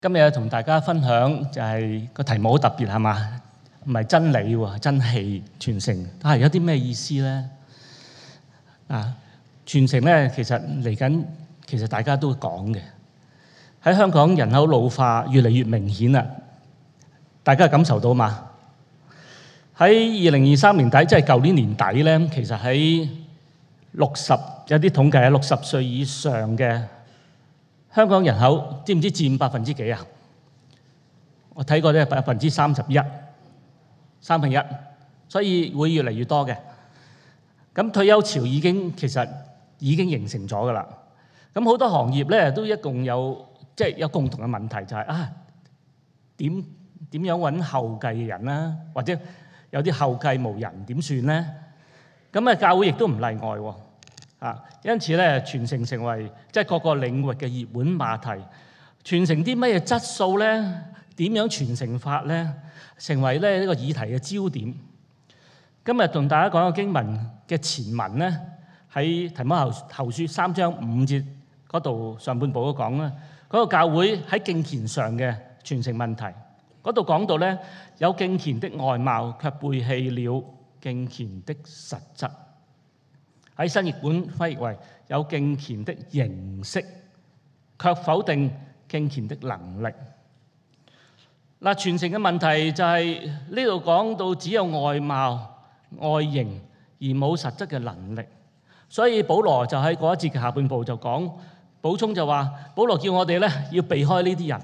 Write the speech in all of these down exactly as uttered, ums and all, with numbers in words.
今日同大家分享就係個題目好特別係嘛？唔係真理喎，真氣傳承，但係有啲咩意思咧？啊，傳承咧其實嚟緊，其實大家都講嘅。喺香港人口老化越嚟越明顯啦，大家感受到嘛？喺二零二三年底，即係舊年年底咧，其實喺六十有啲統計係六十歲以上嘅香港人口，知唔知佔百分之幾啊？我睇過咧，百分之三十一，三分一，所以會越嚟越多嘅。咁退休潮已經其實已經形成咗噶啦。咁好多行業咧都一共有即係有共同嘅問題，就係啊點點樣揾後繼嘅人啦，或者有啲後繼無人點算咧？咁啊教會亦都唔例外喎。啊，因此咧，傳承成為即係各個領域嘅熱門話題。傳承啲乜嘢質素咧？點樣傳承法咧？成為咧呢個議題嘅焦點。今日同大家講個經文嘅前文咧，喺提摩太後書三章五節嗰度上半部都講啦。嗰個教會喺敬虔上嘅傳承問題，嗰度講到咧有敬虔的外貌，卻背棄了敬虔的實質。喺新譯本翻譯為有敬虔的形式，卻否定敬虔的能力。嗱，傳承嘅問題就係呢度講到只有外貌、外形而冇實質嘅能力。所以保羅就喺嗰一節嘅下半部就講補充就話，保羅叫我哋咧要避開呢啲人。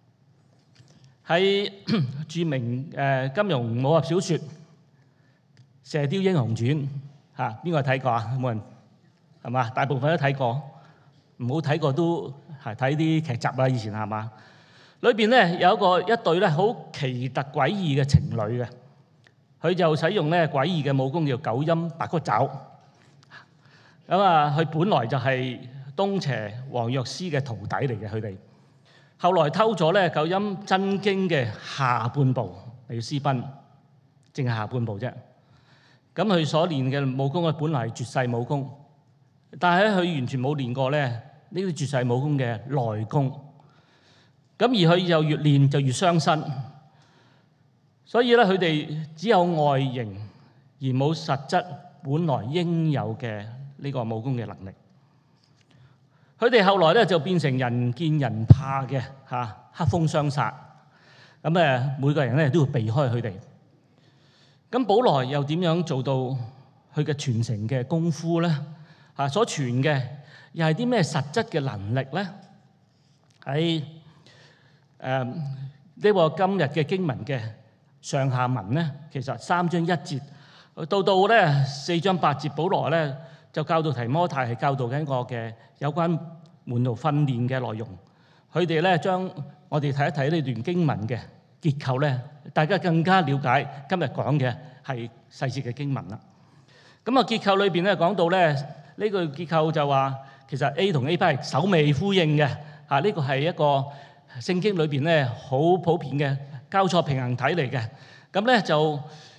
喺著名誒金庸武俠小説《射雕英雄傳》。嚇，邊個睇過啊？冇人係嘛？大部分都睇過，唔好睇過都係睇啲劇集啦。以前係嘛？裏邊咧有一個一對咧好奇特詭異嘅情侶嘅，佢就使用咧詭異嘅武功叫九陰白骨爪。咁啊，佢本來就係東邪黃藥師嘅徒弟嚟嘅，佢哋後來偷咗咧九陰真經嘅下半部嚟私奔，淨係下半部啫。咁佢所練嘅武功咧，本來係絕世武功，但係咧佢完全冇練過咧呢啲絕世武功嘅內功。咁而佢又越練就越傷身，所以咧佢哋只有外形而冇實質本來應有嘅呢個武功嘅能力。佢哋後來咧就變成人見人怕嘅嚇黑風雙煞。咁誒每個人咧都要避開佢哋。咁保羅又點樣做到佢嘅傳承嘅功夫咧？嚇，所傳嘅又係啲咩實質嘅能力咧？喺誒呢個今日嘅經文嘅上下文咧，其實三章一節到到咧四章八節，保羅咧就教導提摩太係教導緊個嘅有關門徒訓練嘅內容。佢哋咧將我哋睇一睇呢段經文嘅結構咧，大家更加了解今日講嘅係細節嘅經文啦。咁啊結構裏邊咧講到咧呢個結構就話其實 A 同 A 派係首尾呼應嘅嚇，呢個係一個聖經裏邊咧好普遍嘅交錯平衡體嚟嘅。咁咧就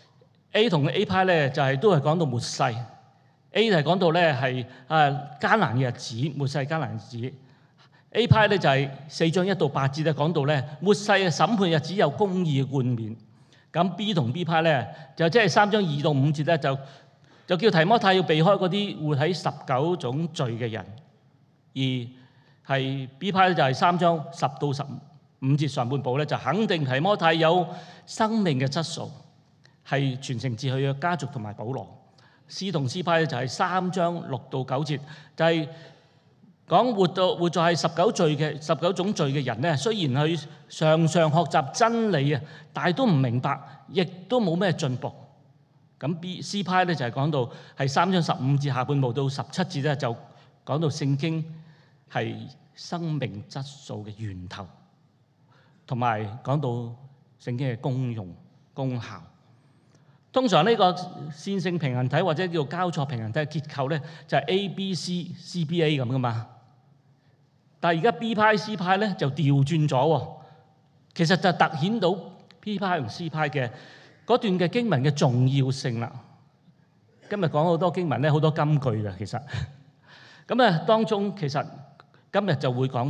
A 同 A 派咧就係都係講到末世。A 就係講到咧係啊艱難嘅日子，末世艱難日子。A 派咧就係四章一到八節咧講到咧末世嘅審判日子有公義嘅冠冕。咁 B 同 B 派咧就即係三章二到五節咧就就叫提摩太要避開嗰啲活喺十九種罪嘅人，而係 B 派咧就係三章十到十五節上半部咧就肯定提摩太有生命嘅質素，係傳承至佢嘅家族同埋保羅。C 同 C 派咧就係三章六到九節就係、是。講活到活在係十九罪嘅十九種罪嘅人咧，雖然佢常常學習真理啊，但係都唔明白，亦都冇咩進步。咁 B、C 派咧就係講到係三章十五節下半部到十七節咧，就講到聖經係生命質素嘅源頭，同埋講到聖經嘅功用功效。通常呢個線性平衡體或者叫交錯平衡體嘅結構咧，就係 A、B、C、C、B、A 咁噶嘛。但係而家 B 派 C 派咧就調轉咗喎，其實就突顯到 B 派同 C 派嘅嗰段嘅經文嘅重要性啦。今日講好多經文咧，好多金句嘅其實。咁啊，當中其實今日就會講到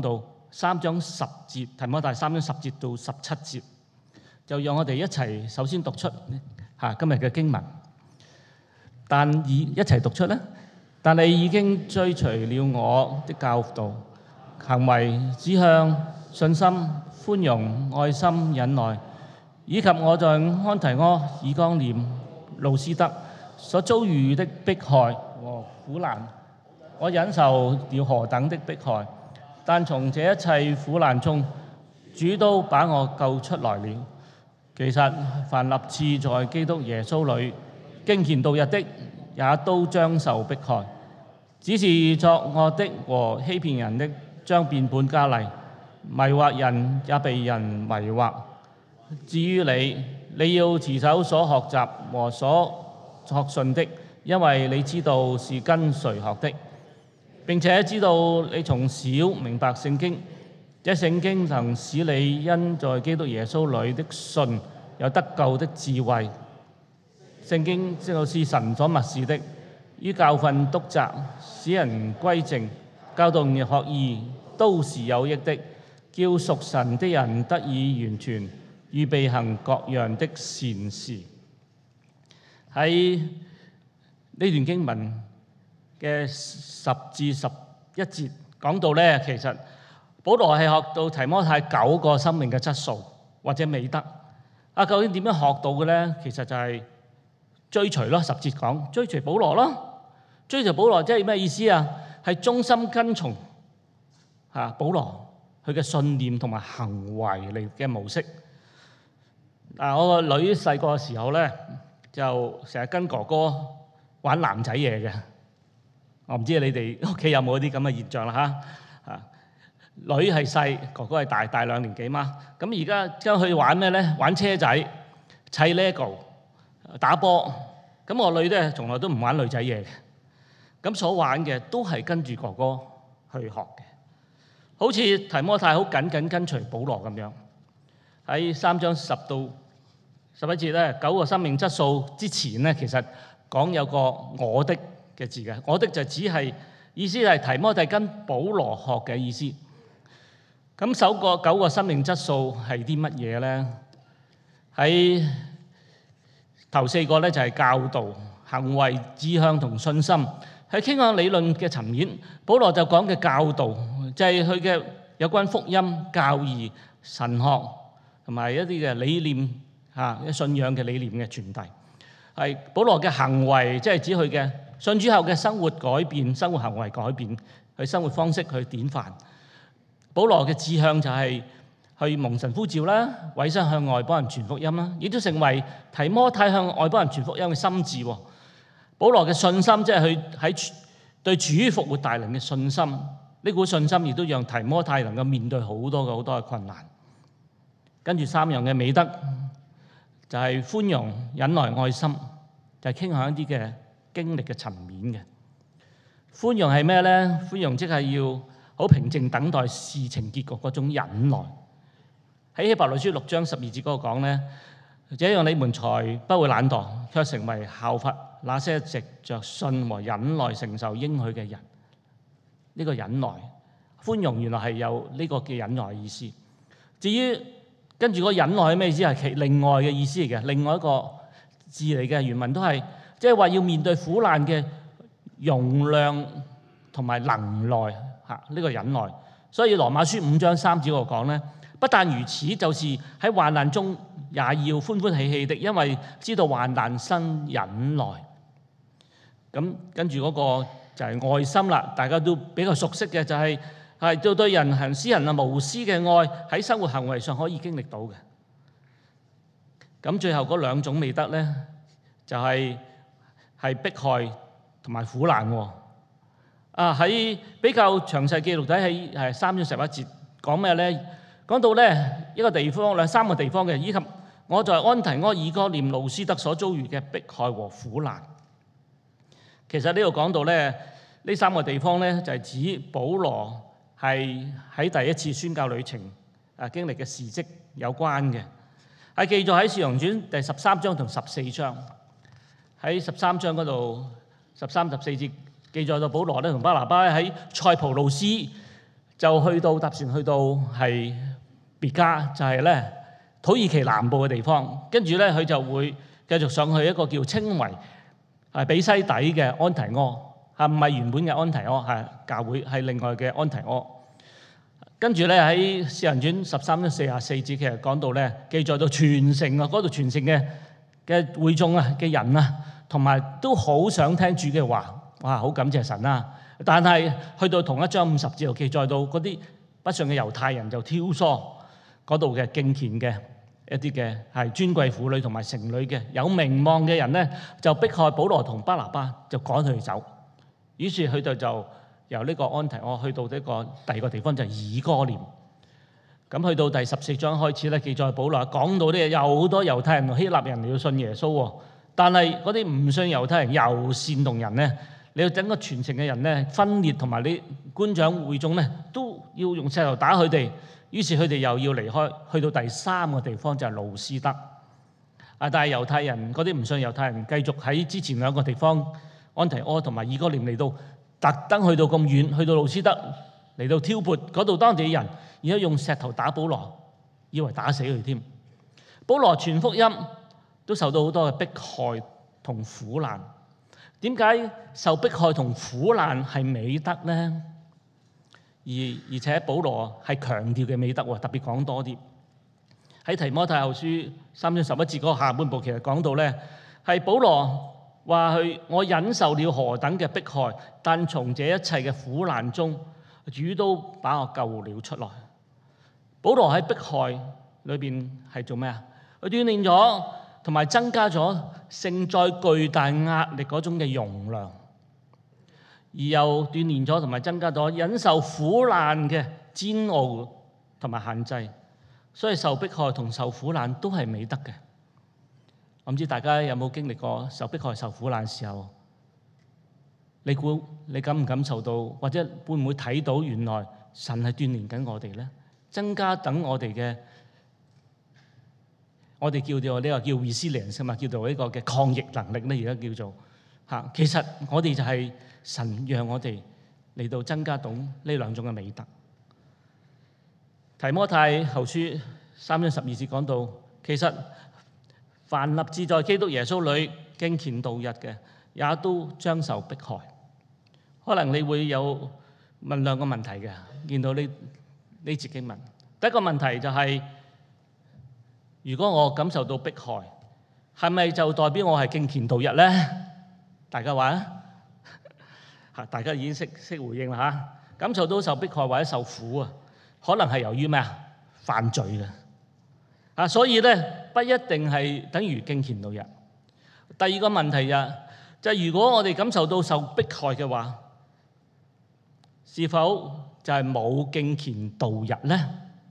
三章十節，提摩太三章十節到十七節，就讓我哋一齊首先讀出嚇今日嘅經文。但已一齊讀出咧。但你已經追隨了我的教導、行為、志向、信心、寬容、愛心、忍耐，以及我在安提阿、以哥念、路斯德所遭遇的迫害和苦難，我忍受了何等的迫害，但從這一切苦難中，主都把我救出來了。其實凡立志在基督耶穌裏敬虔度日的，也都將受迫害。只是作惡的和欺騙人的，將變本加厲，迷惑人也被人迷惑。至於你，你要持守所學習和所學信的，因為你知道是跟誰學的，並且知道你從小明白聖經，這聖經能使你因在基督耶穌裏的信有得救的智慧。聖經就是神所默示的，於教訓、督責、使人歸正、教導人學義，都是有益的，叫屬神的人得以完全，預備行各樣的善事。喺呢段經文嘅十至十一節講到咧，其實保羅係學到提摩太九個生命嘅質素或者美德。啊，究竟點樣學到嘅咧？其實就係追隨咯。十節講追隨保羅咯，追隨保羅即係咩意思啊？係忠心跟從嚇保羅佢嘅信念同埋行為嚟嘅模式。嗱，我個女細個嘅時候咧，就成日跟哥哥玩男仔嘢嘅。我唔知你哋屋企有冇啲咁嘅現象啦嚇。啊，女係細，哥哥係大，大兩年幾嘛。咁而家將佢玩咩咧？玩車仔、砌 Lego、打波。咁我女咧從來都唔玩女仔嘢嘅。咁所玩嘅都係跟住哥哥去學嘅。好似提摩太好緊緊跟隨保羅咁樣。喺三章十到十一節咧，九個生命質素之前咧，其實講有個我的嘅字嘅，我的就只係意思係提摩太跟保羅學嘅意思。咁首個九個生命質素係啲乜嘢咧？喺頭四個咧就係教導、行為、志向同信心。喺傾向理論嘅層面，保羅就講嘅教導就係佢嘅有關福音、教義、神學同埋一啲嘅理念嚇、一信仰嘅理念嘅傳遞。係保羅嘅行為，即係指佢嘅信主後嘅生活改變、生活行為改變，佢生活方式去典範。保羅嘅志向就係去蒙神呼召啦，委身向外邦人傳福音啦，亦都成為提摩太向外邦人傳福音嘅心志。保羅嘅信心，即係佢喺對主復活大能嘅信心，呢股信心亦都讓提摩太能夠面對好多嘅好多嘅困難。跟住三樣嘅美德就係寬容、忍耐、愛心，就係傾向一啲嘅經歷嘅層面嘅。寬容係咩咧？寬容即係要好平靜等待事情結局嗰種忍耐。喺希伯來書六章十二節嗰度講咧，這樣你們才不會懶惰，卻成為效法那些藉着信和忍耐承受應許嘅人。呢個忍耐、寬容原來係有呢個嘅忍耐嘅意思。至於跟住個忍耐係咩意思？係其另外嘅意思嚟嘅，另外一個字嚟嘅。原文都係即係話要面對苦難嘅容量同埋能耐嚇，呢個忍耐。所以羅馬書五章三節嗰度講咧，不但如此，就是喺患難中也要歡歡喜喜的，因為知道患難生忍耐。咁跟住嗰個就係愛心啦，大家都比較熟悉嘅就係係對對人行施人啊無私嘅愛，喺生活行為上可以經歷到嘅。咁最後嗰兩種美德咧，就係係迫害同埋苦難喎。啊，喺比較詳細記錄睇喺係三章十一節講咩咧？講到咧一個地方兩三個地方嘅，以及我在安提阿、以哥念、路斯德所遭遇嘅迫害和苦難。其實呢度講到咧，呢三個地方咧就係指保羅係喺第一次宣教旅程啊經歷嘅事蹟有關嘅，係記載喺《使徒行傳》第十三章同十四章。喺十三章嗰度十三十四節記載到保羅咧同巴拿巴喺塞浦路斯就去到搭船去到係別家，就係咧土耳其南部嘅地方。跟住咧佢就會繼續上去一個叫稱為係比西底嘅安提阿，嚇唔係原本嘅安提阿，係教會，係另外嘅安提阿。跟住咧喺《使徒行傳》十三章四十四節，其實講到咧記載到全城啊，嗰度全城嘅嘅會眾啊嘅人啊，同埋都好想聽主嘅話，哇！好感謝神啊！但係去到同一章五十節又記載到嗰啲不信嘅猶太人就挑唆嗰度嘅敬虔嘅一啲嘅係尊貴婦女同埋城裏嘅有名望嘅人咧，就迫害保羅同巴拿巴，就趕佢哋走。於是佢哋就由呢個安提阿去到呢個第二個地方，就係以哥念。咁去到第十四章開始咧，記載保羅講到咧有好多猶太人同希臘人嚟到信耶穌喎，但係嗰啲唔信猶太人又煽動人咧，你要整個全城嘅人咧分裂，同埋你官長會眾咧都要用石頭打佢哋。於是佢哋又要離開，去到第三個地方就係路斯德。啊，但係猶太人嗰啲唔信猶太人繼續喺之前兩個地方安提阿同埋以哥念嚟到，特登去到咁遠，去到路斯德嚟到挑撥嗰度當地嘅人，而家用石頭打保羅，以為打死佢添。保羅傳福音都受到好多嘅迫害同苦難。點解受迫害同苦難係美德呢？而而且保羅係強調嘅美德喎，特別講多啲喺提摩太後書三章十一節嗰個下半部，其實講到咧係保羅話佢我忍受了何等嘅迫害，但從這一切嘅苦難中，主都把我救了出來。保羅喺迫害裏邊係做咩啊？佢鍛鍊咗同埋增加咗承載巨大壓力嗰種嘅容量。而又鍛鍊咗同埋增加咗忍受苦難嘅煎熬同埋限制，所以受迫害同受苦難都係美德嘅。我唔知大家有冇經歷過受迫害、受苦難嘅時候？你估你感唔感受到，或者會唔會睇到原來神係鍛鍊緊我哋咧？增加等我哋嘅，我哋叫做呢個叫 resilience 嘛，叫做呢個嘅抗逆能力咧，而家叫做嚇。其實我哋就係神讓我哋嚟到增加到呢兩種嘅美德。提摩太後書三章十二節講到，其實凡立志在基督耶穌裏敬虔度日嘅，也都將受迫害。可能你會有問兩個問題嘅，見到呢呢節經文。第一個問題就係，如果我感受到迫害，係咪就代表我係敬虔度日咧？大家話啊？嚇！大家已經識識回應啦嚇。感受到受迫害或者受苦啊，可能係由於咩啊？犯罪嘅啊，所以咧不一定係等於敬虔度日。第二個問題就就係，如果我哋感受到受迫害嘅話，是否就係冇敬虔度日咧？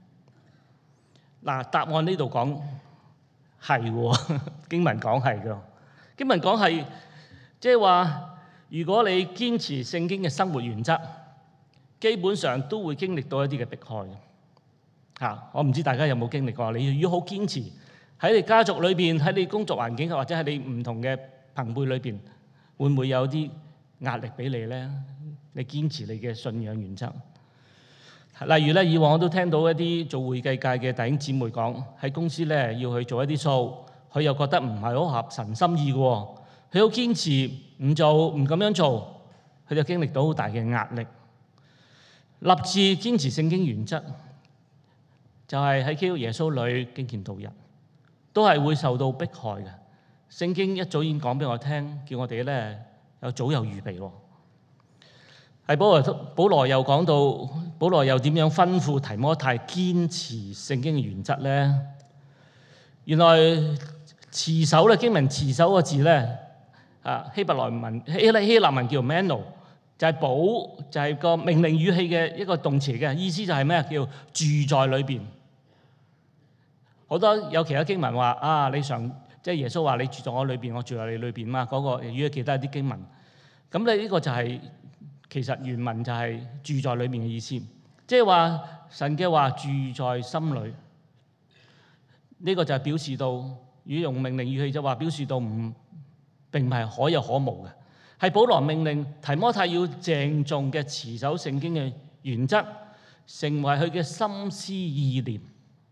嗱，答案呢度講係喎，經文講係㗎。經文講係即係話，如果你堅持聖經嘅生活原則，基本上都會經歷到一啲嘅迫害嚇。我唔知大家有冇經歷過？你如果好堅持喺你家族裏邊，喺你工作環境或者喺你唔同嘅朋輩裏邊，會唔會有啲壓力俾你咧？你堅持你嘅信仰原則。例如咧，以往我都聽到一啲做會計界嘅弟兄姊妹講，喺公司咧要去做一啲數，佢又覺得唔係好合神心意嘅喎，佢好堅持唔做，唔咁樣做，佢就經歷到好大嘅壓力。立志堅持聖經原則，就係喺基督耶穌裏敬虔度日，都係會受到迫害嘅。聖經一早已經講俾我聽，叫我哋咧有早有預備喎。係保羅，保羅又講到，保羅又點樣吩咐提摩太堅持聖經嘅原則咧？原來持守咧，經文持守個字咧，啊希伯來文希希臘文叫 meno， 就係保，就係個命令語氣嘅一個動詞嘅意思，就係咩？叫住在裏邊。好多有其他經文話啊，你常即係耶穌話你住在我裏邊，我住在你裏邊嘛。嗰個如果記得一啲經文，咁你呢個就係。其實原文就係住在裏面嘅意思，即係話神嘅話住在心裏，呢、這個就係表示到，如果用命令語氣就話表示到唔並唔係可有可無嘅，係保羅命令提摩太要鄭重嘅持守聖經嘅原則， 成為佢嘅心思意念。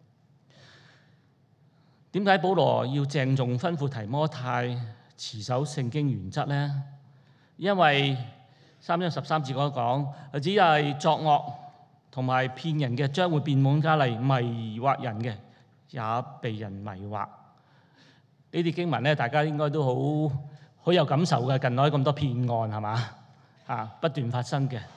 點解保羅要鄭重吩咐提摩太持守聖經原則呢？因為三章十三節嗰度講，只係作惡同埋騙人嘅，將會變本加厲，迷惑人嘅，也被人迷惑。呢啲經文咧，大家應該都好好有感受嘅。近來咁多騙案係嘛啊，不斷發生嘅。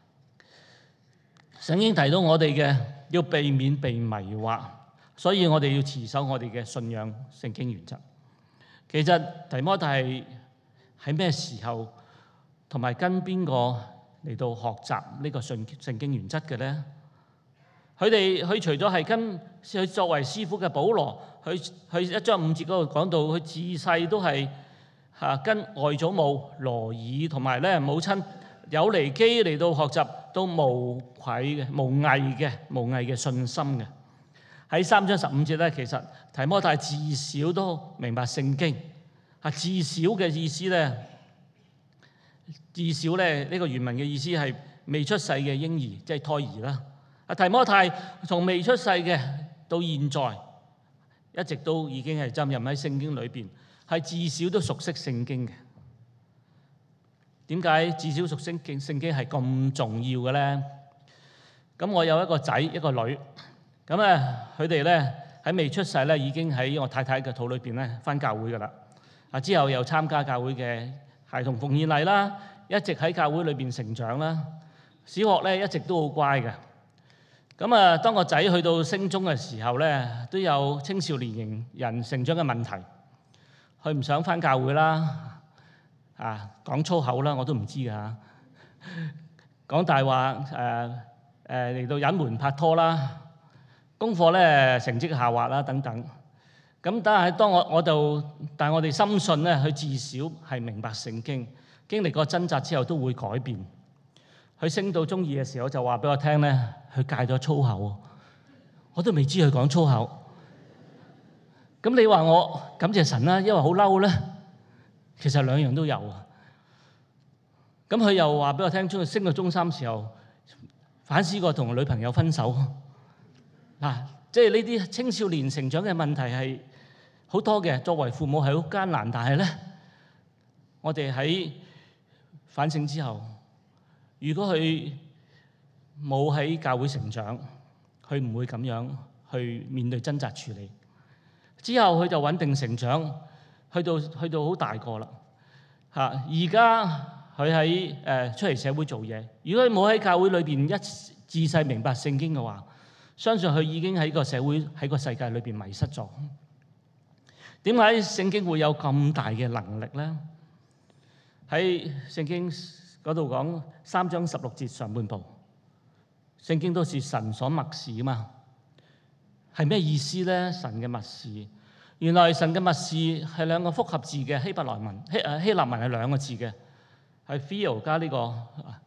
聖經提到我哋嘅要避免被迷惑，所以我哋要持守我哋嘅信仰聖經原則。其實提摩太喺咩時候同埋跟邊個嚟到學習呢個信聖經原則嘅咧？佢哋佢除咗係跟佢作為師傅嘅保羅，佢佢一章五節嗰度講到，佢自細都係嚇跟外祖母羅爾同埋咧母親友尼基嚟到學習，都無愧嘅、無偽嘅、無偽嘅信心嘅。喺三章十五節咧，其實提摩太至少都明白聖經。啊，至少嘅意思咧，至少咧呢個原文嘅意思係未出世嘅嬰兒，即係胎兒啦。啊，提摩太從未出世嘅到現在，一直都已經係浸淫喺聖經裏邊，係至少都熟悉聖經嘅。點解至少熟悉聖聖經係咁重要嘅咧？咁我有一個仔一個女，咁咧佢哋咧喺未出世咧已經喺我太太嘅肚裏邊咧返教會噶啦。啊，之後又參加教會嘅孩童奉獻禮啦，一直喺教會裏邊成長啦。小學咧一直都好乖嘅。咁啊，當個仔去到升中嘅時候咧，都有青少年型人成長嘅問題。佢唔想返教會啦，啊講粗口啦，我都唔知㗎。講大話誒誒嚟到隱瞞拍拖啦，功課咧成績下滑啦等等。咁但係當我我就，但係我哋深信咧，佢至少係明白聖經，經歷過掙扎之後都會改變。佢升到中二嘅時候就話俾我聽咧，佢戒咗粗口，我都未知佢講粗口。咁你話我感謝神啦，因為好嬲咧，其實兩樣都有啊。咁佢又話俾我聽，中升到中三時候反思過同女朋友分手。嗱，即係呢啲青少年成長嘅問題係好多嘅，作為父母係好艱難，但係咧，我哋喺反省之後，如果佢冇喺教會成長，佢唔會咁樣去面對掙扎處理。之後佢就穩定成長，去到去到好大個啦嚇。而家佢喺誒出嚟社會做嘢，如果佢冇喺教會裏邊一自細明白聖經嘅話，相信佢已經喺個社會喺個世界裏邊迷失咗。點解聖經會有咁大嘅能力咧？喺聖經嗰度講三章十六節上半部，聖經都是神所默示啊嘛。係咩意思咧？神嘅默示，原來神嘅默示係兩個複合字嘅希伯來文，希誒希臘文係兩個字嘅，係 theo 加呢個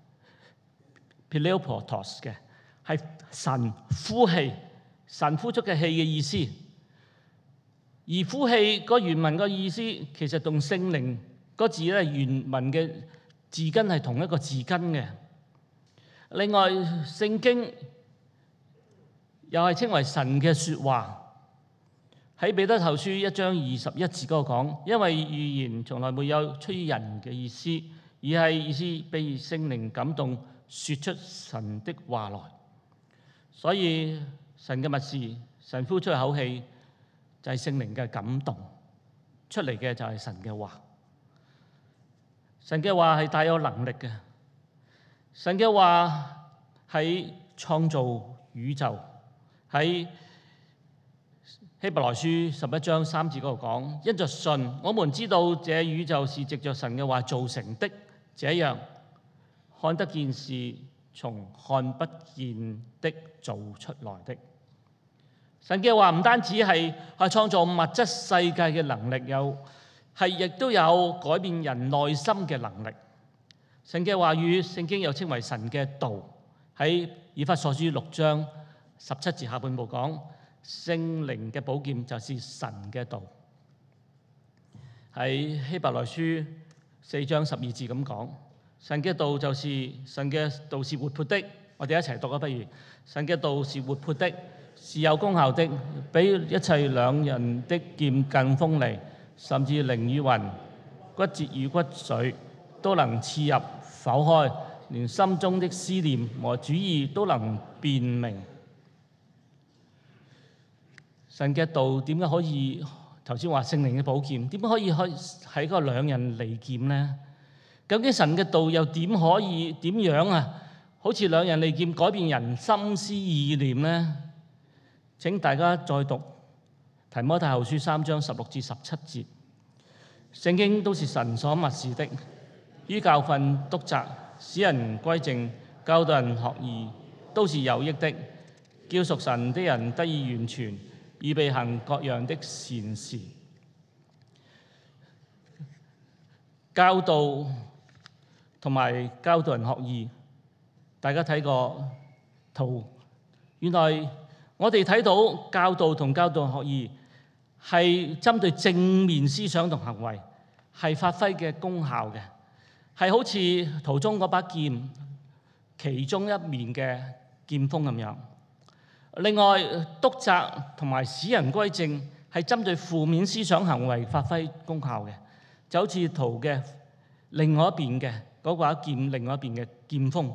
pleipotos 嘅，係神呼氣，神呼出嘅氣嘅意思。而呼氣個原文個意思其實同聖靈個字咧原文嘅字根係同一個字根嘅。另外聖經又係稱為神嘅説話，喺彼得後書一章二十一節嗰度講，因為預言從來沒有出於人嘅意思，而係意思被聖靈感動，説出神的話來。所以神嘅默示，神呼出口氣就係聖靈嘅感動，出嚟嘅就係神嘅話。神嘅話係帶有能力嘅，神嘅話喺創造宇宙。喺希伯來書十一章三節嗰度講，因着信，我們知道這宇宙是藉着神嘅話造成的，這樣看得見是從看不見的造出來的。神嘅話唔單止係係創造物質世界嘅能力，有係亦都有改變人內心嘅能力。神嘅話語，聖經又稱為神嘅道。喺以弗所書六章十七節下半部講，聖靈嘅寶劍就是神嘅道。喺希伯來書四章十二節咁講，神嘅道就是神嘅道是活潑的， 我哋一齊讀啊，不如神嘅道是活潑的，是有功效的，比一切兩刃的劍更鋒利，甚至靈與魂、骨節與骨髓都能刺入剖開，連心中的思念和主意都能辨明。神嘅道點解可以頭先話聖靈嘅寶劍，點解可以喺個兩刃利劍呢？究竟神嘅道又點可以點樣啊？好似兩刃利劍改變人心思意念呢？請大家再讀提摩太後書三章十六至十七節。聖經都是神所默示的，於教訓、督責、使人歸正、教導人學義，都是有益的，叫屬神的人得以完全，預備行各樣的善事。教導同埋教導人學義，大家睇個圖，原來我哋睇到教導同教導學義係針對正面思想同行為，係發揮嘅功效嘅，係好似圖中嗰把劍其中一面嘅劍鋒咁樣。另外，督責同埋使人歸正係針對負面思想行為發揮功效嘅，就好似圖嘅另外一邊嘅嗰把劍，另外一邊嘅劍鋒。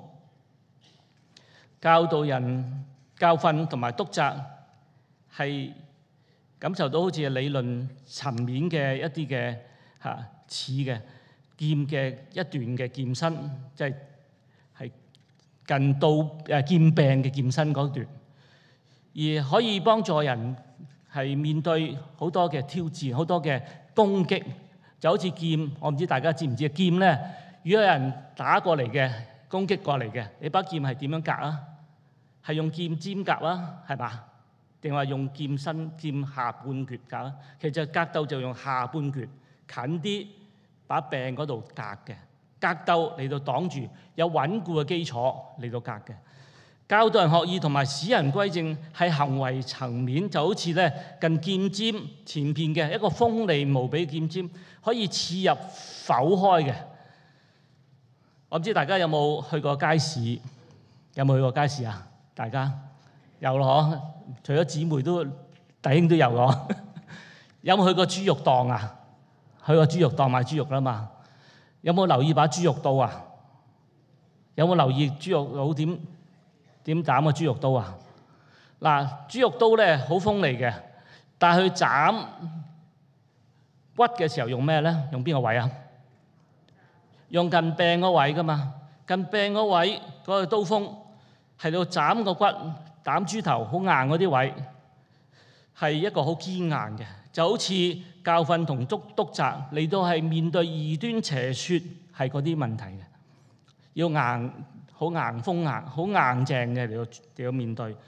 教導人教訓同埋督責係感受到好似理論層面嘅一啲嘅嚇似嘅劍嘅一段嘅劍身，即係係近到誒劍柄嘅劍身嗰段，而可以幫助人係面對好多嘅挑戰，好多嘅攻擊，就好似劍。我唔知大家知唔知啊？劍咧，如果有人打過嚟嘅，攻擊過嚟嘅，你把劍係點樣格啊？係用劍尖格啊，係嘛？定話用劍身劍下半橛格啊？其實格鬥就用下半橛近啲把柄嗰度格嘅，格鬥嚟到擋住，有穩固嘅基礎嚟到格嘅。教導人學義同埋使人歸正係行為層面，就好似咧近劍尖前邊嘅一個鋒利無比嘅劍尖，可以刺入剖開嘅。我唔知大家有冇去過街市？有冇去過街市啊？大家有咯，除咗姊妹都弟兄都有咯。有冇去過豬肉檔啊？去過豬肉檔買豬肉啦嘛？有冇留意把豬肉刀啊？有冇留意豬肉佬點點斬個豬肉刀啊？嗱，豬肉刀咧好鋒利嘅，但係佢斬骨嘅時候用咩咧？用邊個位啊？用近柄嗰位噶嘛？近柄嗰位嗰個刀鋒係到斬個骨、斬豬頭好硬嗰啲位，係一個好堅硬嘅，就好似教訓同督督責嚟到係面對異端邪説係嗰啲問題嘅，要硬好硬鋒硬好硬正嘅嚟到嚟到面對。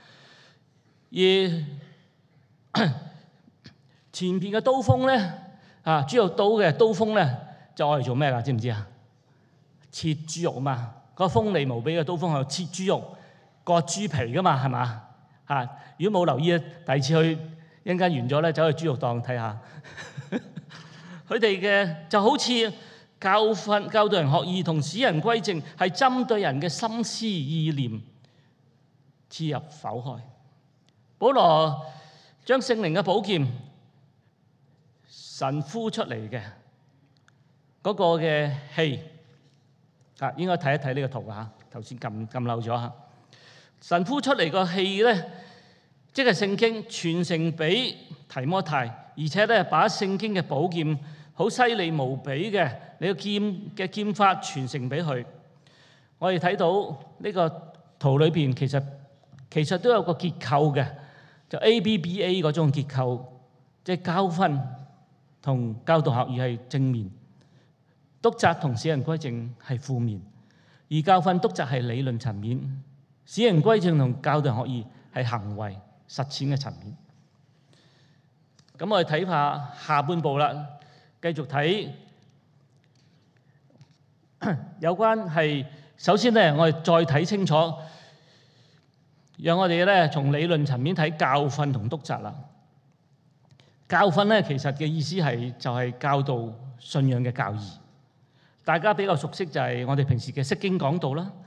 而前邊嘅刀鋒咧啊，豬肉刀嘅刀鋒咧就愛嚟做咩㗎？知唔知啊？切豬肉啊嘛，嗰個鋒利無比嘅刀鋒係切豬肉、割豬皮噶嘛，係嘛嚇？如果冇留意，第二次去一陣間完咗咧，走去豬肉檔睇下。佢哋嘅就好似教訓、教導人學義同使人歸正，係針對人嘅心思意念，刺入剖開。保羅將聖靈嘅寶劍神呼出嚟嘅嗰個嘅氣。啊，應該睇一睇呢個圖嚇，頭先撳撳漏咗嚇。神呼出嚟個氣咧，即係聖經傳承俾提摩太，而且咧把聖經嘅寶劍好犀利無比嘅，你個劍嘅劍法傳承俾佢。我哋睇到呢個圖裏邊，其實其實都有個結構嘅，就 A B B A 嗰種結構，即係教訓同教導學義係正面。督責同使人歸正係負面，而教訓督責係理論層面，使人歸正同教導學義係行為實踐嘅層面。咁我哋睇下下半部啦，繼續睇有關係。首先咧，我哋再睇清楚，讓我哋咧從理論層面睇教訓同督責啦。教訓咧其實嘅意思係就係教導信仰嘅教義。大家比較熟悉就係我哋平時嘅釋經講道啦，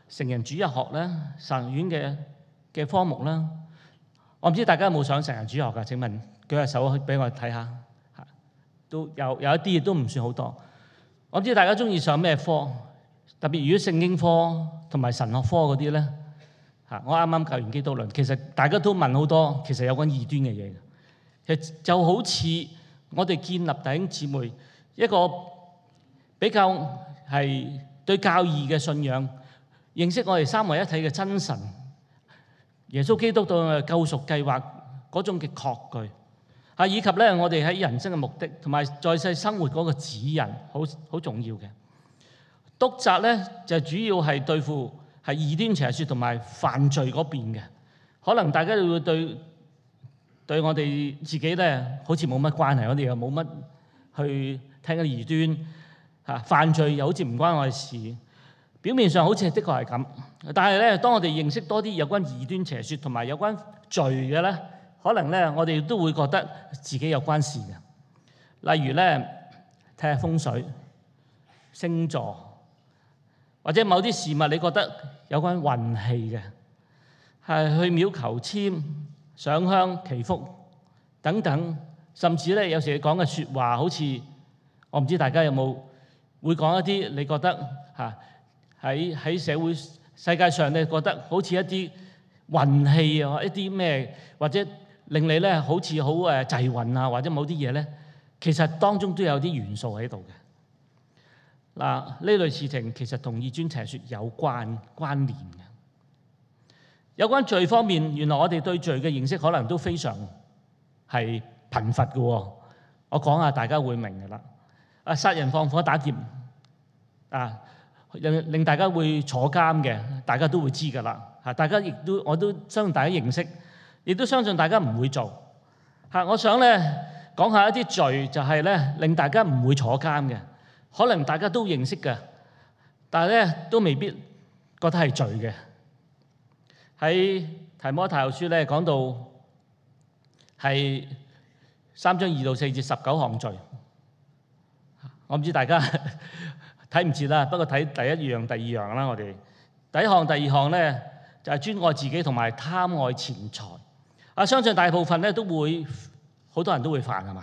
成人主日學啦、神學院嘅嘅科目啦。我唔知大家有冇上成人主日學㗎？請問舉下手俾我睇下。都有有一啲都唔算好多。我唔知大家中意上咩科，特別如果聖經科同埋神學科嗰啲咧嚇。我啱啱教完基督論，其實大家都問好多其實有關異端嘅嘢嘅。其實就好似我哋建立弟兄姊妹一個比較係對教義嘅信仰，認識我哋三位一體嘅真神，耶穌基督對我哋救贖計劃嗰種嘅確據。啊，以及咧，我哋喺人生嘅目的同埋在世生活嗰個指引，好好重要嘅。督責咧就主要係對付係異端邪說同埋犯罪嗰邊嘅。可能大家會對對我哋自己咧好似冇乜關係，我哋又冇乜去聽嗰啲異端嚇，犯罪又好似唔關我哋事。表面上好似的確係咁，但係咧，當我哋認識多啲有關異端邪說同埋有關罪嘅咧，可能咧，我哋都會覺得自己有關事嘅。例如咧，睇下風水、星座，或者某啲事物，你覺得有關運氣嘅，係去廟求籤、上香祈福等等，甚至咧有時你講嘅説話，好似我唔知大家有冇會講一啲你覺得嚇喺喺社會世界上你覺得好似一啲運氣啊，一啲咩或者令你咧好似好誒滯運啊，或者某啲嘢咧，其實當中都有啲元素喺度嘅。嗱，呢類事情其實同異端邪說有關關聯嘅。有關罪方面，原來我哋對罪嘅認識可能都非常係貧乏嘅。我講下大家會明嘅啦。啊，殺人放火打劫啊，令令大家會坐監嘅，大家都會知㗎啦。嚇，大家亦都我都相信大家認識。亦都相信大家唔會做嚇。我想咧講下一啲罪，就係咧令大家唔會坐監嘅，可能大家都認識嘅，但係咧都未必覺得係罪嘅。喺提摩太後書咧講到係三章二到四節十九項罪，我唔知大家睇唔切啦，不過睇第一樣、第二樣啦。我哋第一項、第二項咧就係專愛自己同埋貪愛錢財。啊，相信大部分咧都會，好多人都會犯係嘛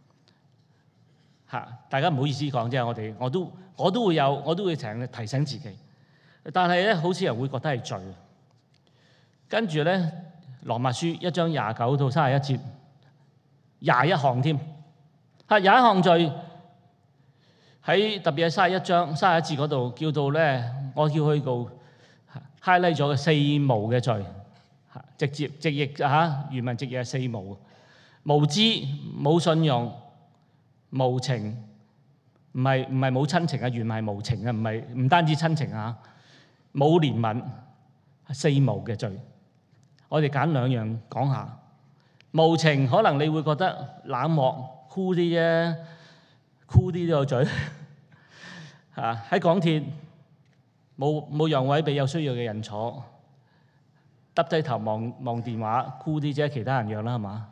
嚇。大家唔好意思講啫，我哋我都我都會有，我都會成日提醒自己。但係咧，好少人會覺得係罪。跟住咧，《羅馬書》一章廿九到三十一節，廿一項添嚇，廿一項罪喺特別係三十一章三十一節嗰度叫到咧，我叫佢做 highlight 咗嘅四無嘅罪。直接直譯嚇，原文直譯係四無：無知、冇信用、無情，唔係唔係冇親情啊，原文係無情啊，唔係唔單止親情啊，冇憐憫，四無嘅罪。我哋揀兩樣講下。無情可能你會覺得冷漠、酷啲啫，酷啲都有罪嚇。喺港鐵冇冇讓位俾有需要嘅人坐。耷低頭望望電話，酷啲啫，其他人讓啦，係嘛？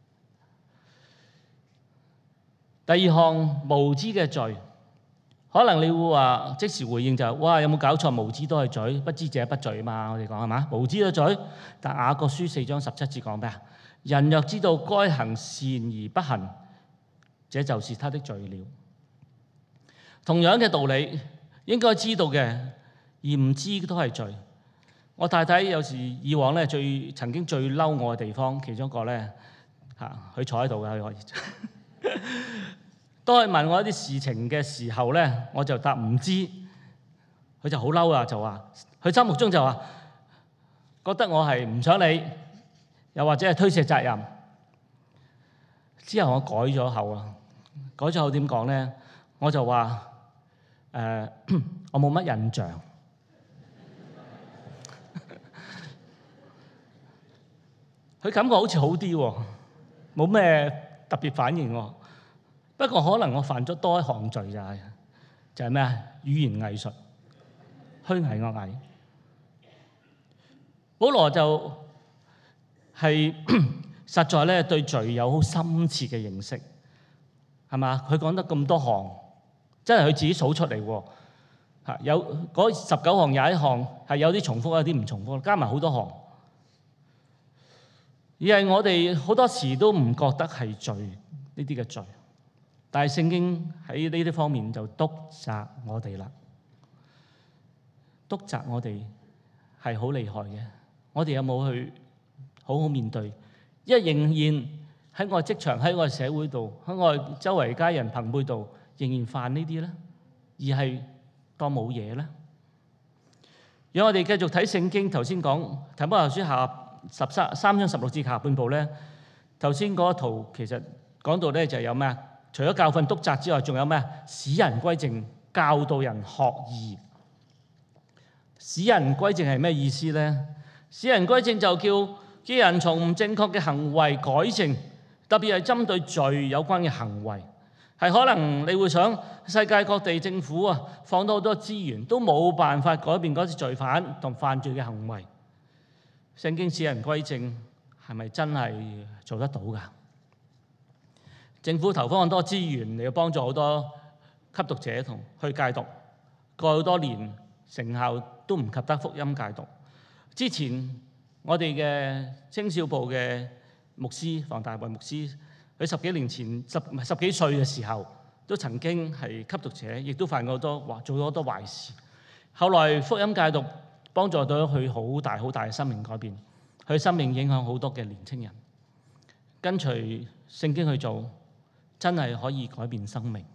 第二項無知嘅罪，可能你會話即時回應就係、是：哇，有冇搞錯？無知都係罪，不知者不罪嘛。我哋講係嘛？無知嘅罪，但雅各書四章十七節講咩啊？人若知道該行善而不行，這就是他的罪了。同樣嘅道理，應該知道嘅而唔知都係罪。我太太有時以往咧最曾經最嬲我嘅地方，其中一個咧嚇，佢坐喺度嘅，佢可以。當佢問我一啲事情嘅時候咧，我就答唔知，佢就好嬲啊，就話佢心目中就話覺得我係唔想理，又或者係推卸責任。之後我改咗口啊，改咗口點講咧？我就話誒、呃，我冇乜印象。佢感覺好似好啲喎，冇咩特別反應喎。不過可能我犯咗多一項罪就係就係咩啊？語言藝術，虛偽惡偽。保羅就係實在咧對罪有好深切嘅認識，係嘛？佢講得咁多項，真係佢自己數出嚟喎嚇，有嗰十九項廿一項係有啲重複，有啲唔重複，加埋好多項。而係我哋好多時都唔覺得係罪呢啲嘅罪，但係聖經喺呢啲方面就督責我哋啦，督責我哋係好厲害嘅。我哋有冇去好好面對？因為仍然喺我職場、喺我社會度、喺我周圍家人朋輩度，仍然犯呢啲咧，而係當冇嘢咧。讓我哋繼續睇聖經，頭先講提摩太書下十三三章十六節下半部咧，頭先嗰個圖其實講到咧就係有咩啊？除咗教訓督責之外，仲有咩啊？使人歸正，教導人學義。使人歸正係咩意思咧？使人歸正就叫叫人從唔正確嘅行為改正，特別係針對罪有關嘅行為，係可能你會想世界各地政府啊放多好多資源，都冇辦法改變嗰啲罪犯同犯罪嘅行為。聖經使人歸正係咪真係做得到㗎？政府投放咁多資源嚟幫助好多吸毒者同去戒毒，過好多年成效都唔及得福音戒毒。之前我哋嘅青少部嘅牧師房大衛牧師，佢十幾年前十唔係十幾歲嘅時候，都曾經係吸毒者，亦都犯過好多壞做咗好多壞事。後來福音戒毒幫助到佢好大好大嘅生命改變，佢生命影響好多嘅年青人，跟隨聖經去做，真係可以改變生命。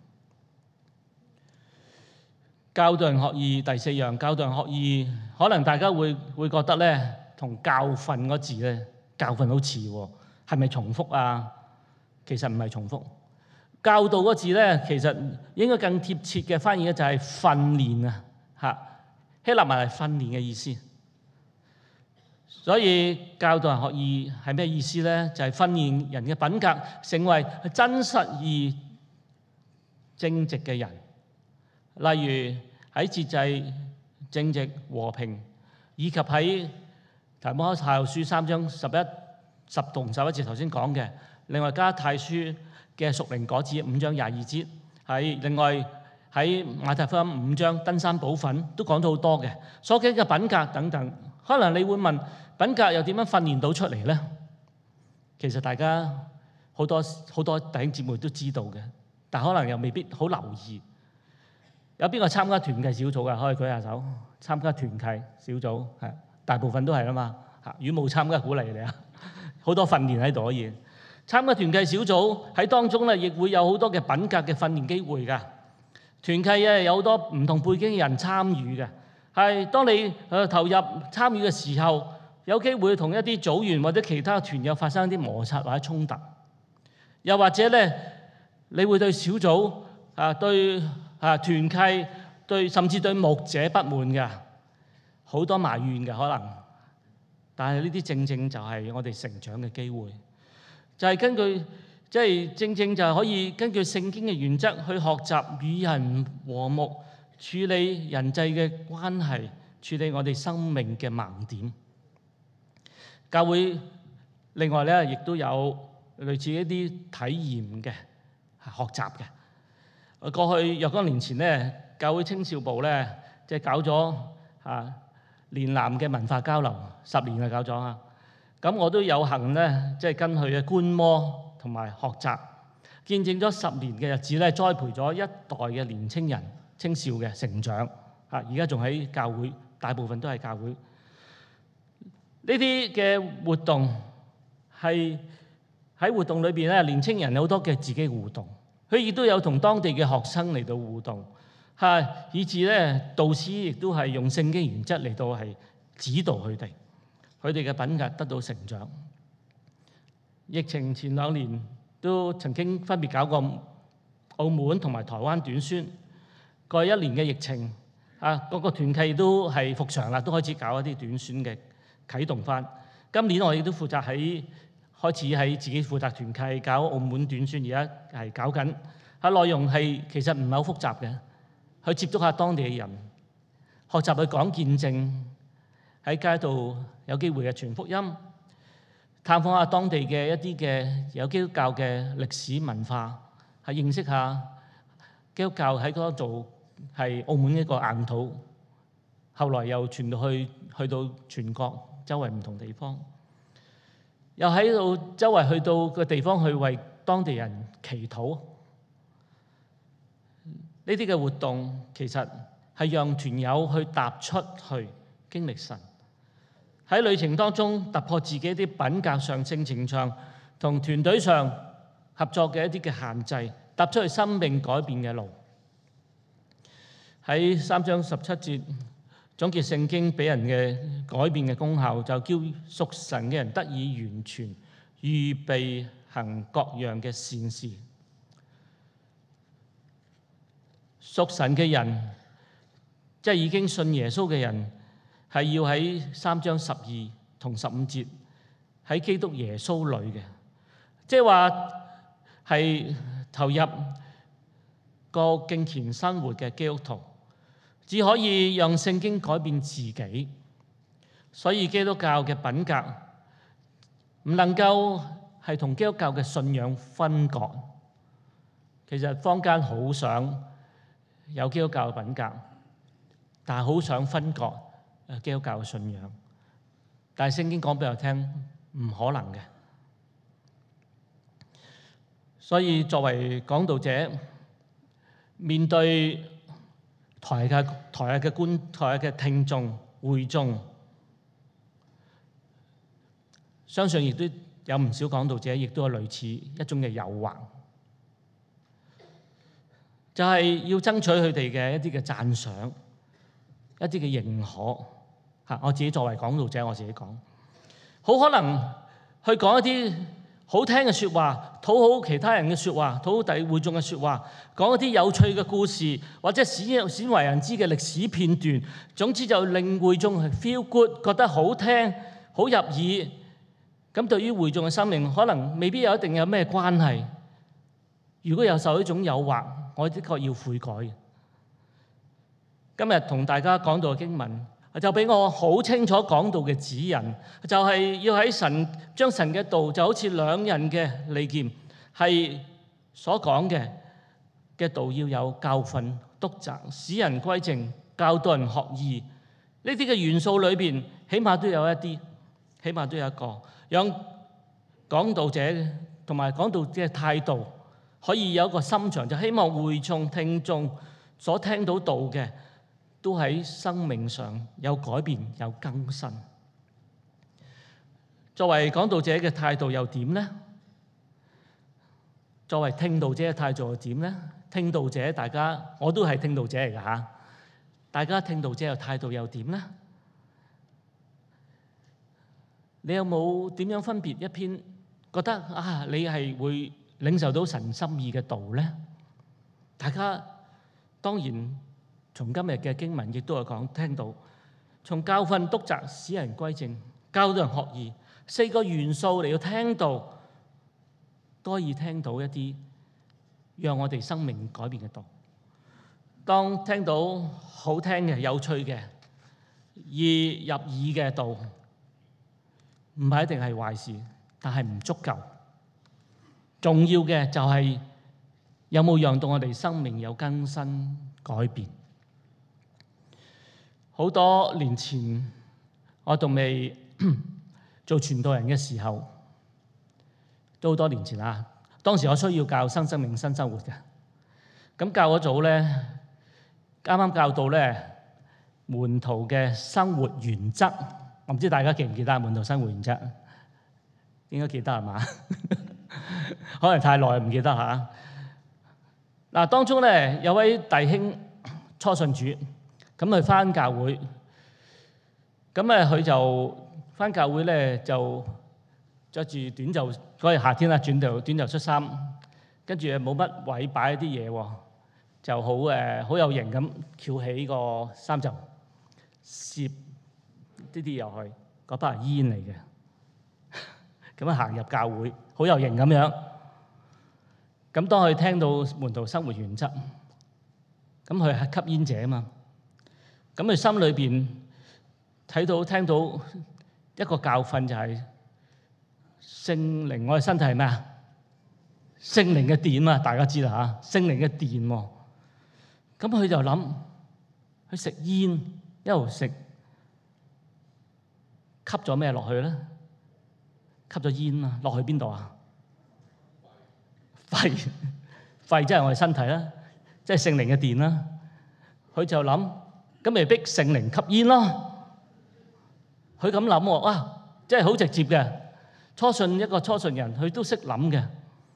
教導人學義，第四樣教導人學義，可能大家會會覺得咧，同教訓嗰字咧，教訓好似喎，係咪重複啊？其實唔係重複。教導嗰字咧，其實應該更貼切嘅翻譯咧就係訓練啊，嚇，希臘文係訓練嘅意思。所以教導人學義係咩意思咧？就係訓練人嘅品格，成為真實而正直嘅人。例如喺節制、正直、和平，以及喺提摩太後書三章十一、十同十一節頭先講嘅，另外加太書嘅屬靈果子五章廿二節，喺另外喺馬太福音五章登山寶訓都講咗好多嘅，所講嘅品格等等。可能你會問，品格又點樣訓練到出嚟咧？其實大家好多好多弟兄姊妹都知道嘅，但可能又未必好留意。有邊個參加團契小組㗎？可以舉下手。參加團契小組係大部分都係啦嘛嚇。如果冇參加，鼓勵你啊！好多訓練喺度可以參加團契小組，喺當中咧，亦會有好多嘅品格嘅訓練機會㗎。團契咧有好多唔同背景嘅人參與嘅，係當你誒投入參與嘅時候，有機會同一啲組員或者其他團友發生一啲摩擦或者衝突，又或者咧，你會對小組啊對。啊！團契對甚至對牧者不滿嘅，好多埋怨嘅可能，但係呢啲正正就係我哋成長嘅機會，就係、是、根據即係、就是、正正就係可以根據聖經嘅原則去學習與人和睦，處理人際嘅關係，處理我哋生命嘅盲點。教會另外咧，亦都有類似一啲體驗嘅學習嘅。過去若干年前咧，教會青少部咧即係搞咗啊連南嘅文化交流，十年啊搞咗啊。咁我都有幸咧，即係跟佢嘅觀摩同埋學習，見證咗十年嘅日子咧，栽培咗一代嘅年青人、青少嘅成長。啊，而家仲喺教會，大部分都係教會。呢啲嘅活動係喺活動裏邊咧，年青人有好多嘅自己互動。佢亦都有同當地嘅學生嚟到互動，係以至咧導師亦都係用聖經原則嚟到係指導佢哋，佢哋嘅品格得到成長。疫情前兩年都曾經分別搞過澳門同埋台灣短宣，過去一年嘅疫情啊，各個團契都係復常啦，都開始搞一啲短宣嘅啟動翻。今年我亦都負責喺。開始喺自己負責團契搞澳門短宣，而家係搞緊。喺內容係其實唔係好複雜嘅，去接觸下當地嘅人，學習去講見證，喺街度有機會嘅傳福音，探訪下當地嘅一啲嘅有基督教嘅歷史文化，係認識下基督教喺嗰度做係澳門一個硬土，後來又傳到去去到全國周圍唔同地方，又喺度周圍去到個地方去為當地人祈禱。呢啲嘅活動其實係讓團友去踏出去經歷神，喺旅程當中突破自己啲品格上、性情上同團隊上合作嘅一啲嘅限制，踏出去生命改變嘅路。喺三章十七節總結聖經俾人嘅改變嘅功效，就叫屬神嘅人得以完全，預備行各樣嘅善事。屬神嘅人，即係已經信耶穌嘅人，係要喺三章十二同十五節喺基督耶穌裏嘅，即係話係投入個敬虔生活嘅基督徒，只可以讓聖經改變自己。所以基督教嘅品格唔能夠係同基督教嘅信仰分割。其實坊間好想有基督教嘅品格，但係好想分割誒基督教嘅信仰。但係聖經講俾我聽，唔可能嘅。所以作為講道者，面對台嘅台下嘅觀台下嘅聽眾會眾，相信亦都有唔少講道者，亦都有類似一種嘅誘惑。就係要爭取佢哋嘅一啲嘅讚賞，一啲嘅認可嚇。我自己作為講道者，我自己講，好可能去講一啲好聽嘅説話，討好其他人嘅説話，討好第會眾嘅説話，講一啲有趣嘅故事，或者鮮鮮為人知嘅歷史片段。總之就令會眾係 feel good，覺得好聽、好入耳。咁對於會眾嘅生命，可能未必有一定有咩關係。如果有受呢種誘惑，我的確要悔改嘅。今日同大家講到嘅經文，就俾我好清楚講到嘅指引，就係要喺神將神嘅道就好似兩刃嘅利劍，係所講嘅嘅道要有教訓、督責、使人歸正、教導人學義。呢啲嘅元素裏邊，起碼都有一啲，起碼都有一個，讓講道者同埋講道者嘅態度，可以有一個心腸，就希望會眾聽眾所聽到道嘅，都喺生命上有改變、有更新。作為講道者嘅態度又點呢？作為聽道者嘅態度又點呢？聽道者，大家我都係聽道者嚟㗎嚇，大家聽道者嘅態度又點呢？你有冇點樣分別一篇覺得啊，你係會領受到神心意嘅道呢？大家當然從今日嘅經文亦都有講聽到，從教訓、督責、使人歸正、教導人學義四個元素嚟到聽到，都可以聽到一啲讓我哋生命改變嘅道。當聽到好聽嘅、有趣嘅、易入耳嘅道，唔係一定係壞事，但係唔足夠。重要嘅就係有冇讓到我哋生命有更新改變。好多年前我仲未做傳道人嘅時候，都好多年前啦。當時我需要教新生命新生活嘅，咁教嗰組咧，啱啱教到咧門徒嘅生活原則。我唔知大家記唔記得門徒生活原則？應該記得係嘛？可能太耐唔記得嚇。嗱，當中咧有位弟兄初信主，咁佢返教會，咁咧佢就返教會咧就着住短袖，嗰日夏天啦，轉到短袖恤衫，跟住冇乜位擺一啲嘢喎，就好誒好有型咁翹起個衫袖，攝呢啲入去，嗰包係煙嚟嘅，咁樣行入教會，好有型咁樣。咁當佢聽到門徒生活原則，咁佢係吸煙者啊嘛，咁佢心裏邊睇到聽到一個教訓就係聖靈，我哋身體係咩啊？聖靈嘅殿啊，大家知啦嚇，聖靈嘅殿喎。 咁佢就諗，佢食煙一路食，吸咗咩落去咧？吸咗煙啊，落去邊度啊？肺，肺即係我哋身體啦，即係聖靈嘅電啦。佢就諗，咁咪逼聖靈吸煙咯。佢咁諗喎，哇！即係好直接嘅。初信一個初信人，佢都識諗嘅。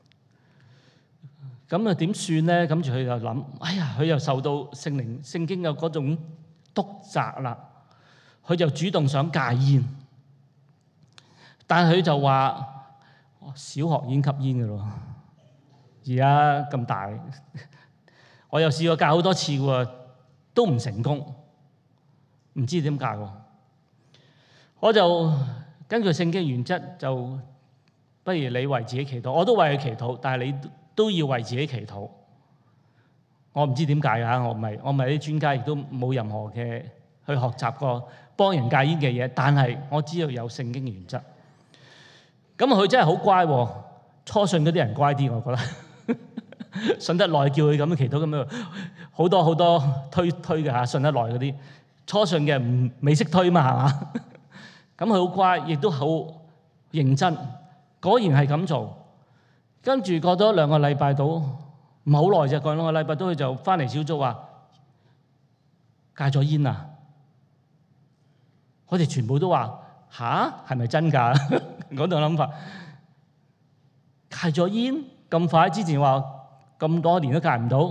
咁啊點算咧？咁住佢就諗，哎呀！佢又受到聖靈聖經嘅嗰種督責啦。佢就主動想戒煙，但係佢就話：小學已經吸煙嘅咯，而家咁大，我又試過戒好多次喎，都唔成功，唔知點戒喎。我就根據聖經原則，就不如你為自己祈禱，我都為佢祈禱，但係你都要為自己祈禱。我唔知點解啊！我唔係我唔係啲專家，亦都冇任何嘅去學習過幫人戒煙嘅嘢。但係我知道有聖經原則。咁佢真係好乖喎，初信嗰啲人乖啲，我覺得信得耐叫佢咁樣祈禱咁樣，好多好多推推嘅嚇，信得耐嗰啲初信嘅唔未識推嘛係嘛？咁佢好乖，亦都好認真，果然係咁做。跟住過咗兩個禮拜到，唔係好耐啫，過兩個禮拜到佢就翻嚟小組話戒咗煙啊！我哋全部都話吓？係咪真㗎？嗰種諗法，戒咗煙咁快，之前話咁多年都戒唔到。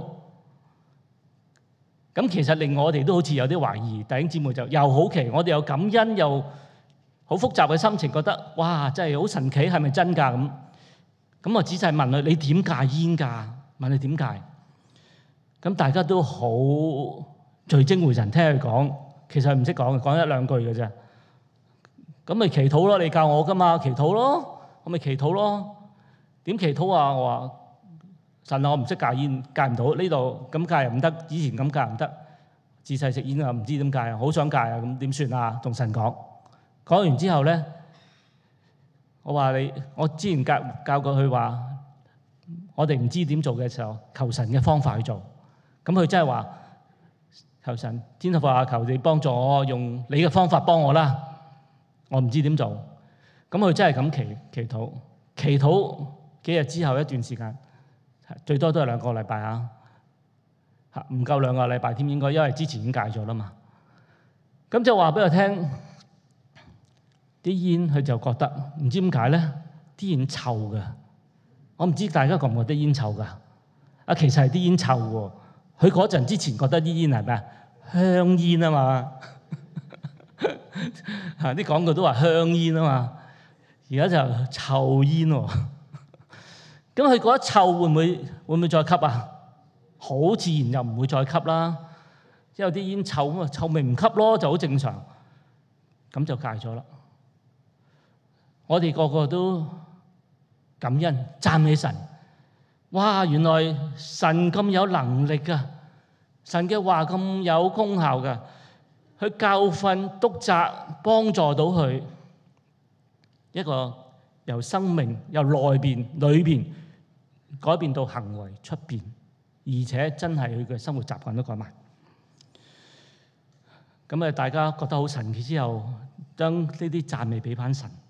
咁其實令我哋都好似有啲懷疑，弟兄姊妹就又好奇，我哋又感恩又好複雜嘅心情，覺得哇真係好神奇，係咪真㗎咁？咁我仔細問佢：你點戒煙㗎？問你點戒？咁大家都好聚精會神聽佢講，其實唔識講嘅，講一兩句嘅啫。咁咪祈禱咯，你教我㗎嘛，祈禱咯，我咪祈禱咯。點祈禱啊？我話神啊，我唔識戒煙，戒唔到呢度，咁戒又唔得，以前咁戒唔得，自細食煙啊，唔知點戒啊，好想戒啊，咁點算啊？同神講，講完之後咧，我話你，我之前教教過佢話，我哋唔知點做嘅時候，求神嘅方法去做。咁佢真係話求神，天父啊，求你幫助我，用你嘅方法幫我啦。我唔知點做，咁佢真係咁祈祈禱，祈禱幾日之後一段時間，最多都係兩個禮拜啊，嚇唔夠兩個禮拜添應該，因為之前已經戒咗啦嘛。咁就話俾佢聽，啲煙佢就覺得唔知點解咧，啲煙臭㗎。我唔知大家覺唔覺得煙臭㗎？啊，其實係啲煙臭喎。佢嗰陣之前覺得啲煙係咩啊？香煙啊嘛。嚇！啲廣告都話香煙啊嘛，而家就臭煙喎。咁佢覺得臭會唔會會唔會再吸啊？好自然就唔會再吸啦。因為啲煙臭咁啊，臭味唔吸咯，就好正常。咁就戒咗啦。我哋個個都感恩讚美神。哇！原來神咁有能力㗎，神嘅話咁有功效㗎。去教訓、督責、幫助到佢一個由生命由內邊裏邊改變到行為出邊，而且真係佢嘅生活習慣都改埋。咁啊，大家覺得好神奇之後，將呢啲讚美俾翻神。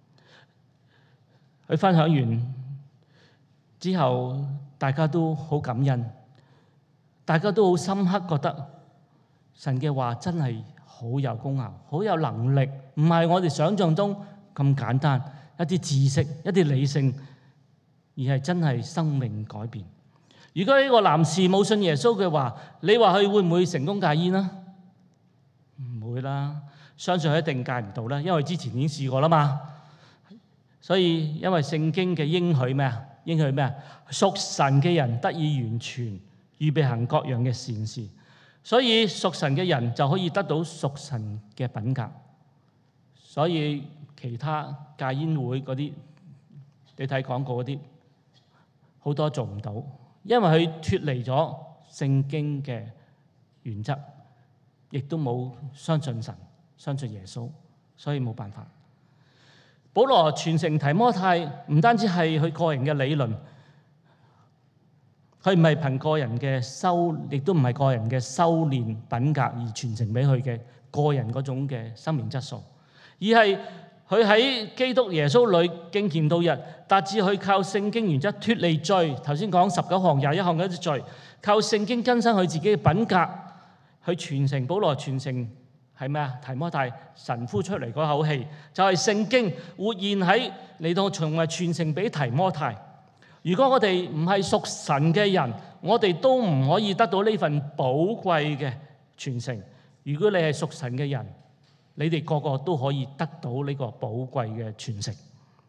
佢分享完之後，大家都好感恩，大家都好深刻覺得神嘅話真係好有功效，好有能力，唔係我哋想象中咁簡單，一啲知識、一啲理性，而係真係生命改變。如果呢個男士冇信耶穌嘅話，你話佢會唔會成功戒煙啊？唔會啦，相信佢一定戒唔到啦，因為之前已經試過啦嘛。所以因為聖經嘅應許咩啊？應許咩啊？屬神嘅人得以完全，預備行各樣嘅善事。所以屬神嘅人就可以得到屬神嘅品格。所以其他戒煙會嗰啲，你睇廣告嗰啲，好多做唔到，因為佢脫離咗聖經嘅原則，亦都冇相信神、相信耶穌，所以冇辦法。保羅傳承提摩太，唔單止係佢個人嘅理論， 佢唔係憑個人嘅修，亦都唔係個人嘅修練品格而傳承俾佢嘅個人嗰種嘅生命質素，而係佢喺基督耶穌裏敬虔度日，達至佢靠聖經原則脫離罪。頭先講十九項廿一項嗰啲罪，靠聖經更新佢自己嘅品格，去傳承。保羅傳承係咩啊？提摩太神呼出嚟嗰口氣，就係聖經活現喺嚟到，從而傳承俾提摩太。如果我哋唔係屬神嘅人，我哋都唔可以得到呢份寶貴嘅傳承。如果你係屬神嘅人，你哋個個都可以得到呢個寶貴嘅傳承。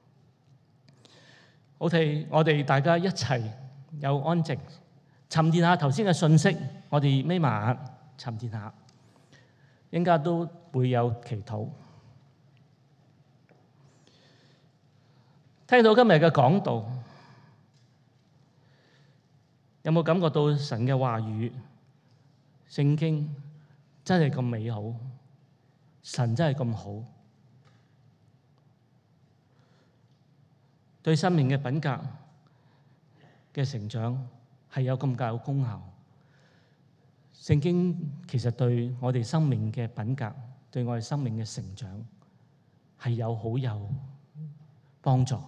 好哋，我哋大家一齊有安靜，沉澱下頭先嘅信息。我哋眯埋眼沉澱下，應該都會有祈禱。聽到今日嘅講道，有冇感覺到神嘅話語、聖經真係咁美好？神真係咁好，對生命嘅品格嘅成長係有咁大嘅功效。聖經其實對我哋生命嘅品格、對我哋生命嘅成長係有好有幫助。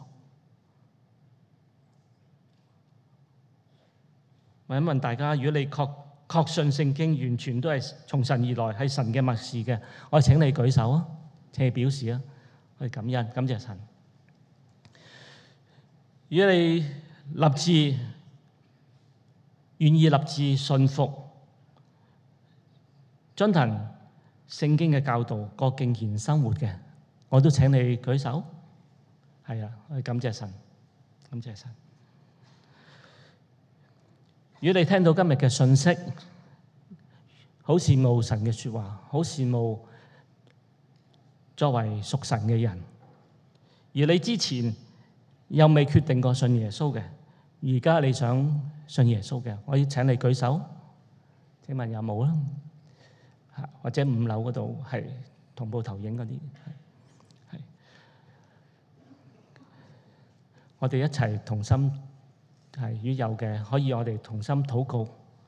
問一問大家，如果你確確信聖經完全都係從神而來，係神嘅默示嘅，我請你舉手啊，請你表示啊，去感恩感謝神。如果你立志願意立志信服遵行聖經嘅教導，過敬虔生活嘅，我都請你舉手。係啊，去感謝神，感謝神。如果你聽到今日嘅信息，好羨慕神嘅說話，好羨慕作為屬神嘅人，而你之前又未決定過信耶穌嘅，而家你想信耶穌嘅，我要請你舉手。請問有冇啦？或者五樓嗰度係同步投影嗰啲，係我哋一齊同心。係，如果有嘅，可以我哋同心禱告，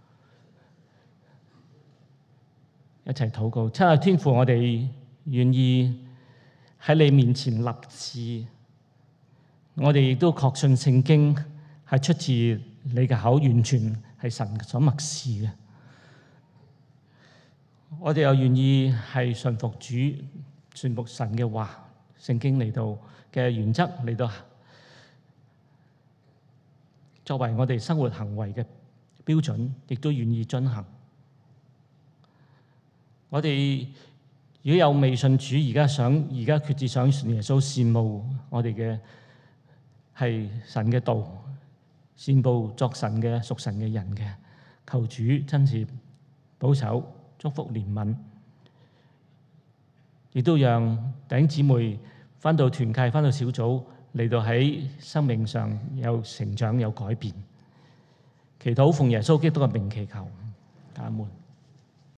一齊禱告。親愛天父，我哋願意喺你面前立志，我哋亦都確信聖經係出自你嘅口，完全係神所默示嘅。我哋又願意係順服主、順服神嘅話，聖經嚟到嘅原則嚟到，作為我哋生活行為嘅標準，亦都願意遵行。我哋如果有未信主，而家想而家決志想信耶穌，羨慕我哋嘅係神嘅道，羨慕作神嘅屬神嘅人嘅，求主真是保守、祝福、憐憫，亦都讓弟兄姊妹返到團契、返到小組，嚟到喺生命上有成長、有改變。祈禱奉耶穌基督嘅名祈求，阿門。